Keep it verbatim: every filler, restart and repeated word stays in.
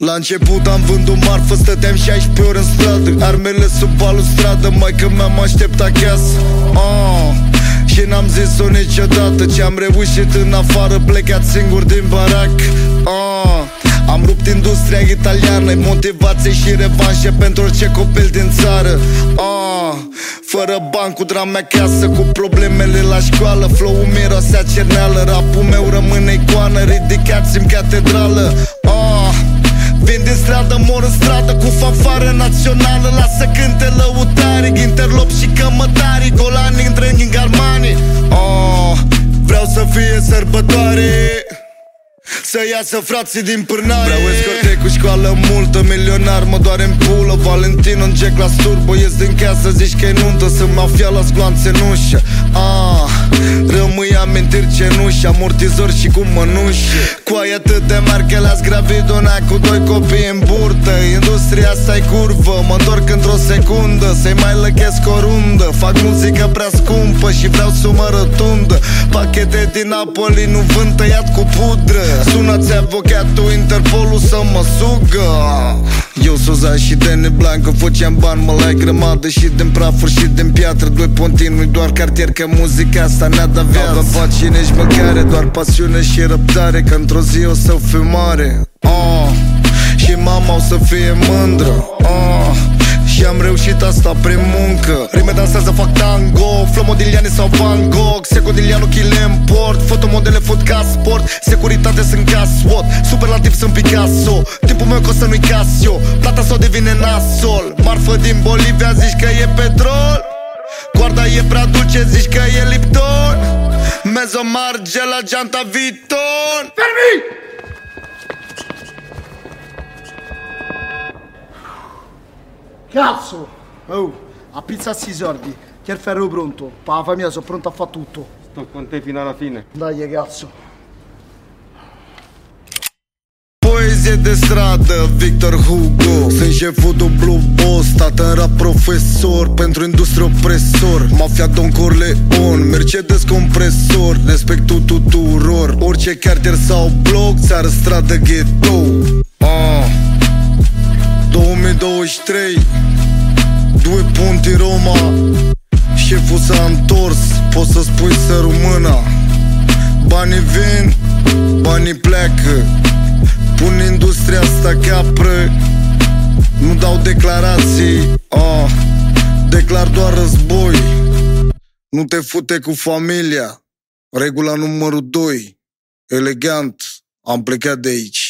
La început am vândut marfă, stăteam șaisprezece ore în stradă, armele sub balustradă, maică mea mă aștept acasă. ah. Și n-am zis-o niciodată, ce-am reușit în afară, plecat singur din barac. ah. Am rupt industria italiană, motivație și revanșe pentru orice copil din țară. ah. Fără bani, cu drame acasă, cu problemele la școală, flow-ul mirosea cerneală, rapul meu rămâne icoană, ridicați-mi catedrală. ah. Vin din stradă, mor în stradă, cu fanfară națională, lasă cânte lăutarii, interlop și cămătarii, golani întreg în Armani. oh, Vreau să fie sărbătoare, să iasă frații din pârnare. Vreau escorte cu școală multă, milionar mă doare în pulă, Valentino în Jack la Turbo, ies din casă, zici că-i nuntă, sunt mafia la gloanțe în ușă. ah, Rămâi amintiri cenuși, amortizori și cu mănuși, coai atât de mari că las gravid una cu doi copii în burtă. Industria asta-i curvă, mă întorc într-o secundă, să-i mai lăchesc o rundă. Fac muzică prea scumpă și vreau sumă rotundă, pachete din Napoli nu vând tăiat cu pudră. Sunați avocatul Interpolul să mă sugă. Eu Soza și Dene Blanco, făceam bani, mă lai grămadă și din prafuri și din piatră. Doi pontii, nu-i doar cartier, că muzica asta ne-a dat viață. Avem pace, nici mâncare, doar pasiune și răbdare, că într-o zi o să fiu mare. ah. Și mama o să fie mândră. ah. Și am reușit asta prin muncă. Rime dansează, fac tango, Flo Modigliani sau Van Gogh, Secodiglianu chile în port, fotomodele fot ca sport, securitate sunt ca SWAT, superlativ sunt Picasso, timpul meu că o să nu-i Casio, plata sau devine nasol. Marfă din Bolivia, zici că e petrol, coarda e prea dulce, zici că e Lipton, Mezo marge la geanta Vuitton. Fermi! Cazzo! Oh, a pizza a sei sordi. Che il ferro pronto? Per la famiglia sono pronto a fare tutto. Sto con te fino alla fine. Dai, cazzo. Poezie de stradă, Victor Hugo. Sunt șeful dublu boss, tată în rap profesor, pentru industrie opresor, mafia Don Corleone, Mercedes compresor, respectul tuturor, orice cartier sau bloc, țară, stradă, ghetto. ah. două mii douăzeci și trei, doi punti Roma, șeful s-a întors, poți să spui să rămână. Banii vin, banii pleacă, pun industria asta capră, nu dau declarații, ah, declar doar război, nu te fute cu familia, regula numărul doi, elegant, am plecat de aici.